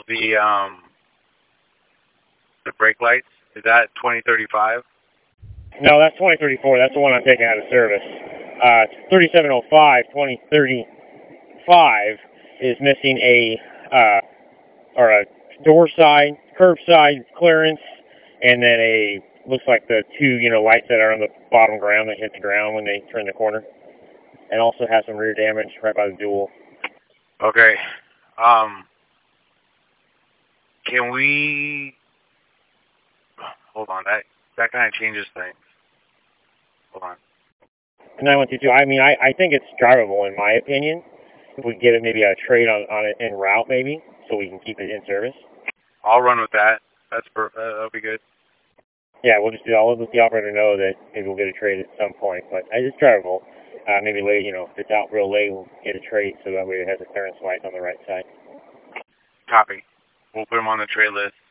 the brake lights, is that 2035? No, that's 2034. That's the one I'm taking out of service. 3705, 2035 is missing a door side, curbside clearance, and then looks like the two, lights that are on the bottom ground that hit the ground when they turn the corner. And also has some rear damage right by the dual. Okay. Can we... Hold on, that kind of changes things. Hold on. 9122, I mean, I think it's drivable in my opinion. If we get it maybe a trade on it en route maybe, so we can keep it in service. I'll run with that. That'll be good. Yeah, I'll let the operator know that maybe we'll get a trade at some point, but it's drivable. Maybe late, if it's out real late, we'll get a trade so that way it has a clearance light on the right side. Copy. We'll put them on the trade list.